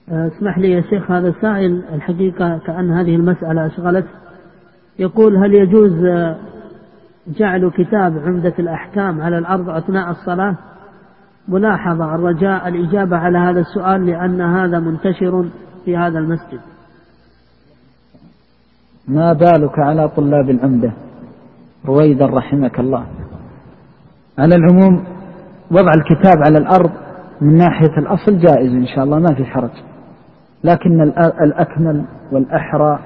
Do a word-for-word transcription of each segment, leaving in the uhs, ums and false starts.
اسمح لي يا شيخ، هذا سائل الحقيقة كأن هذه المسألة أشغلت. يقول: هل يجوز جعل كتاب عمدة الأحكام على الأرض أثناء الصلاة؟ ملاحظة، الرجاء الإجابة على هذا السؤال لأن هذا منتشر في هذا المسجد. ما بالك على طلاب العمدة رويدا رحمك الله. على العموم وضع الكتاب على الأرض من ناحية الأصل جائز إن شاء الله، ما في حرج، لكن الأكمل والأحرى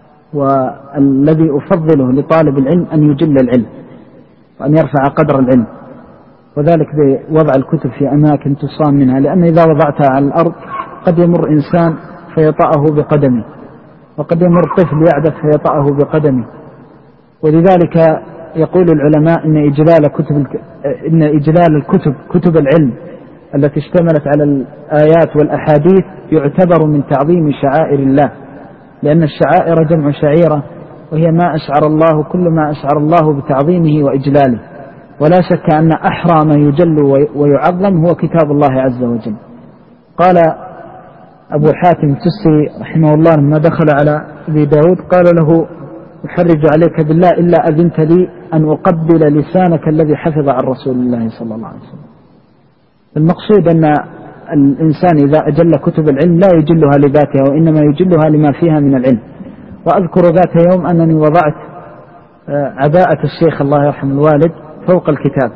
والذي أفضله لطالب العلم أن يجل العلم وأن يرفع قدر العلم، وذلك بوضع الكتب في أماكن تصام منها، لأن إذا وضعتها على الأرض قد يمر إنسان فيطأه بقدمه، وقد يمر طفل يعدث فيطأه بقدمه. ولذلك يقول العلماء إن إجلال كتب إن إجلال الكتب كتب العلم التي اشتملت على الآيات والأحاديث يعتبر من تعظيم شعائر الله، لأن الشعائر جمع شعيرة، وهي ما أشعر الله، كل ما أشعر الله بتعظيمه وإجلاله. ولا شك أن أحرى ما يجل ويعظم هو كتاب الله عز وجل. قال أبو حاتم التستري رحمه الله لما دخل على أبي داود قال له: أحرج عليك بالله إلا أذنت لي أن أقبل لسانك الذي حفظ عن رسول الله صلى الله عليه وسلم. المقصود أن الإنسان إذا أجل كتب العلم لا يجلها لذاتها، وإنما يجلها لما فيها من العلم. وأذكر ذات يوم أنني وضعت عباءة الشيخ الله يرحم الوالد فوق الكتاب،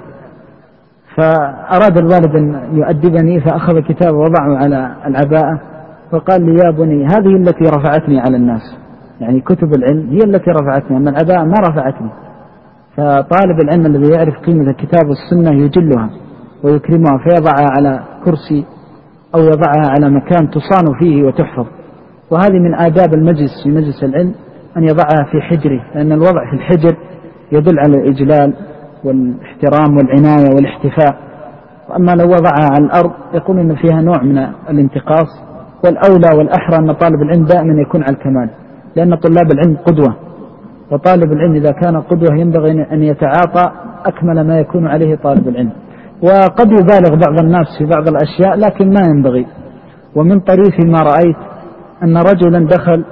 فأراد الوالد أن يؤدبني فأخذ كتاب ووضعه على العباءة، فقال لي: يا بني هذه التي رفعتني على الناس، يعني كتب العلم هي التي رفعتني، أما العباءة ما رفعتني. فطالب العلم الذي يعرف قيمة الكتاب والسنة يجلها ويكرمها، فيضعها على كرسي أو يضعها على مكان تصان فيه وتحفظ. وهذه من آداب المجلس في مجلس العلم أن يضعها في حجره، لأن الوضع في الحجر يدل على الإجلال والاحترام والعناية والاحتفاء. وأما لو وضعها على الأرض يقول إن فيها نوع من الانتقاص. والأولى والأحرى أن طالب العلم دائما يكون على الكمال، لأن طلاب العلم قدوة، وطالب العلم إذا كان قدوة ينبغي أن يتعاطى أكمل ما يكون عليه طالب العلم. وقد يبالغ بعض الناس في بعض الأشياء لكن ما ينبغي. ومن طريف ما رأيت أن رجلا دخل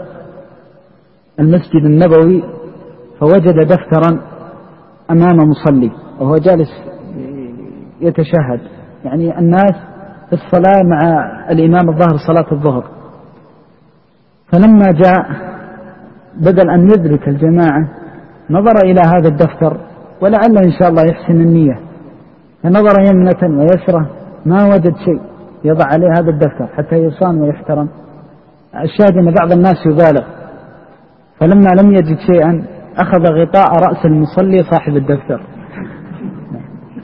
المسجد النبوي فوجد دفترا أمام مصلي وهو جالس يتشهد، يعني الناس في الصلاة مع الإمام الظهر صلاة الظهر. فلما جاء بدل أن يدرك الجماعة نظر إلى هذا الدفتر، ولعل إن شاء الله يحسن النية، فنظر يمنة ويسرة ما وجد شيء يضع عليه هذا الدفتر حتى يصان ويحترم. الشاهد أن بعض الناس يبالغ، فلما لم يجد شيئا أخذ غطاء رأس المصلي صاحب الدفتر